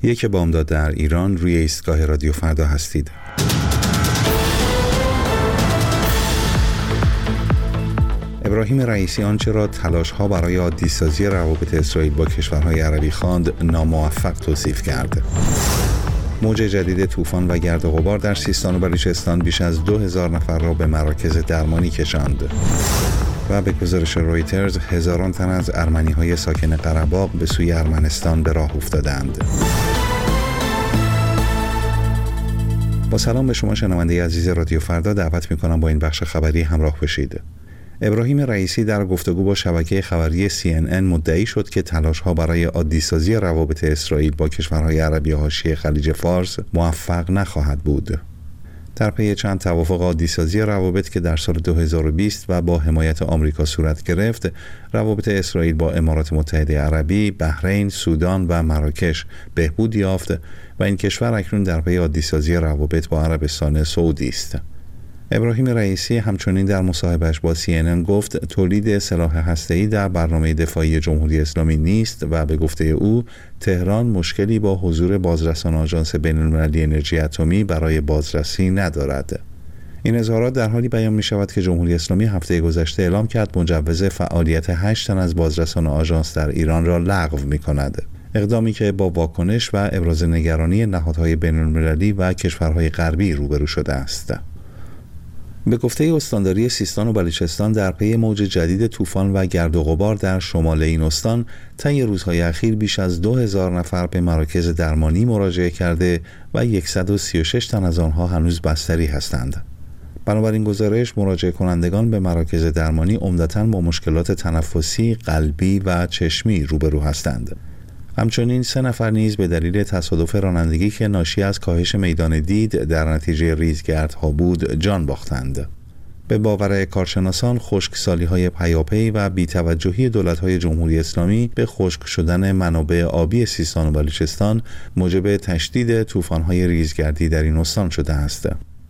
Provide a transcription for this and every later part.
یک بامداد در ایران، روی ایستگاه رادیو فردا هستید. ابراهیم رئیسی آنچه را تلاش‌ها برای عادی‌سازی روابط اسرائیل با کشورهای عربی خواند، ناموفق توصیف کرد. موج جدید طوفان و گرد و غبار در سیستان و بلوچستان بیش از 2000 نفر را به مراکز درمانی کشاند. و به گزارش رویترز، هزاران تن از ارمنی‌های ساکن قره‌باغ به سوی ارمنستان به راه افتادند. با سلام به شما شنونده عزیز رادیو فردا، دعوت می‌کنم با این بخش خبری همراه بشید. ابراهیم رئیسی در گفتگو با شبکه خبری CNN مدعی شد که تلاش‌ها برای عادی‌سازی روابط اسرائیل با کشورهای عربی حاشیه خلیج فارس موفق نخواهد بود. در پی چند توافق عادی‌سازی روابط که در سال 2020 و با حمایت آمریکا صورت گرفت، روابط اسرائیل با امارات متحده عربی، بحرین، سودان و مراکش بهبود یافت و این کشور اکنون در پی عادی‌سازی روابط با عربستان سعودی است. ابراهیم رئیسی همچنین در مصاحبهش با CNN گفت تولید سلاح هسته‌ای در برنامه دفاعی جمهوری اسلامی نیست و به گفته او تهران مشکلی با حضور بازرسان آژانس بین‌المللی انرژی اتمی برای بازرسی ندارد. این اظهارات در حالی بیان می شود که جمهوری اسلامی هفته گذشته اعلام کرد مجوز فعالیت 8 تن از بازرسان آژانس در ایران را لغو می کند. اقدامی که با واکنش و ابراز نگرانی نهادهای بین‌المللی و کشورهای غربی روبرو شده است. به گفته استانداری سیستان و بلوچستان، در پی موج جدید طوفان و گرد و غبار در شمال این استان طی روزهای اخیر بیش از 2000 نفر به مراکز درمانی مراجعه کرده و 136 تن از آنها هنوز بستری هستند. بنابراین گزارش، مراجعه کنندگان به مراکز درمانی عمدتاً با مشکلات تنفسی، قلبی و چشمی روبرو هستند. همچنین 3 نفر نیز به دلیل تصادف رانندگی که ناشی از کاهش میدان دید در نتیجه ریزگردها بود جان باختند. به باور کارشناسان، خشکسالی‌های پیاپی و بی‌توجهی دولت‌های جمهوری اسلامی به خشک شدن منابع آبی سیستان و بلوچستان موجب تشدید طوفان‌های ریزگردی در این استان شده است.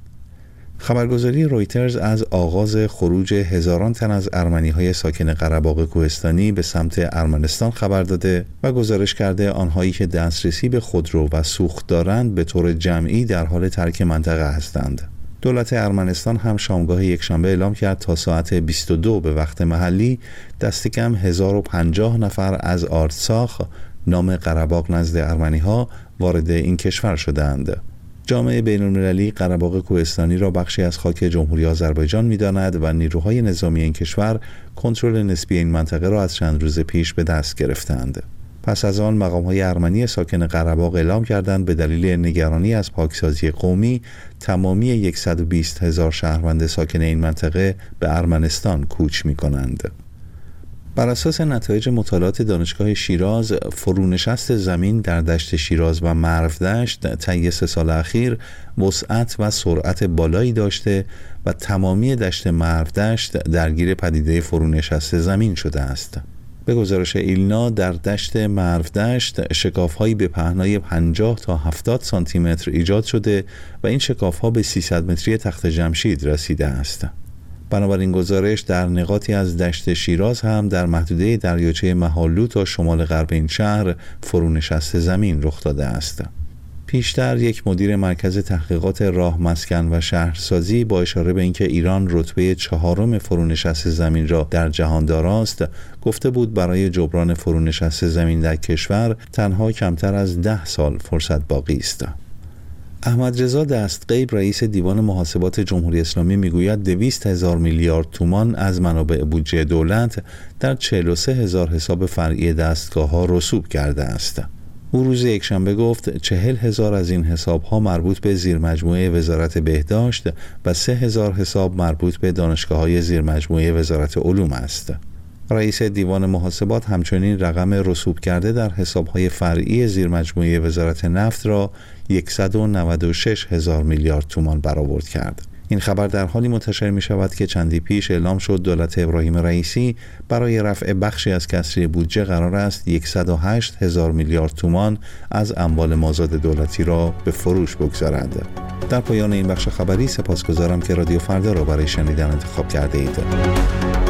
خبرگزاری رویترز از آغاز خروج هزاران تن از ارمنی‌های ساکن قره‌باغ کوهستانی به سمت ارمنستان خبر داده و گزارش کرده آنهایی که دسترسی به خودرو و سوخت دارند به طور جمعی در حال ترک منطقه هستند. دولت ارمنستان هم شامگاه یکشنبه اعلام کرد تا ساعت 22 به وقت محلی دست کم 1050 نفر از آرتساخ، نام قره‌باغ نزد ارمنی‌ها، وارد این کشور شدند. جامعه بین‌المللی قره‌باغ کوهستانی را بخشی از خاک جمهوری آذربایجان می‌داند و نیروهای نظامی این کشور کنترل نسبی این منطقه را از چند روز پیش به دست گرفتند. پس از آن مقام‌های ارمنی ساکن قره‌باغ اعلام کردند به دلیل نگرانی از پاکسازی قومی تمامی 120,000 شهروند ساکن این منطقه به ارمنستان کوچ می‌کنند. بر اساس نتایج مطالعات دانشگاه شیراز، فرونشست زمین در دشت شیراز و مرودشت طی 3 سال اخیر وسعت و سرعت بالایی داشته و تمامی دشت مرودشت درگیر پدیده فرونشست زمین شده است. به گزارش ایلنا، در دشت مرودشت شکاف‌هایی به پهنای 50 تا 70 سانتی متر ایجاد شده و این شکاف‌ها به 300 متری تخت جمشید رسیده است. بنابراین گزارش در نقاطی از دشت شیراز هم در محدوده دریاچه مهالو تا شمال غرب این شهر فرونشست زمین رخ داده است. پیشتر یک مدیر مرکز تحقیقات راه، مسکن و شهرسازی با اشاره به اینکه ایران رتبه 4 فرونشست زمین را در جهان داراست، گفته بود برای جبران فرونشست زمین در کشور تنها کمتر از 10 سال فرصت باقی است. احمد رضا دستغیب، رئیس دیوان محاسبات جمهوری اسلامی، میگوید 200,000 میلیارد تومان از منابع بودجه دولت در 43,000 حساب فرعی دستگاه‌ها رسوب کرده است. او روز یکشنبه گفت 40,000 از این حساب‌ها مربوط به زیرمجموعه وزارت بهداشت و 3,000 حساب مربوط به دانشگاه‌های زیرمجموعه وزارت علوم است. رئیس دیوان محاسبات همچنین رقم رسوب کرده در حساب‌های فرعی زیرمجموعه وزارت نفت را 196,000 میلیارد تومان برآورد کرد. این خبر در حالی منتشر می شود که چندی پیش اعلام شد دولت ابراهیم رئیسی برای رفع بخشی از کسری بودجه قرار است 108,000 میلیارد تومان از اموال مازاد دولتی را به فروش بگذارد. در پایان این بخش خبری سپاسگزارم که رادیو فردا را برای شنیدن انتخاب کرده اید.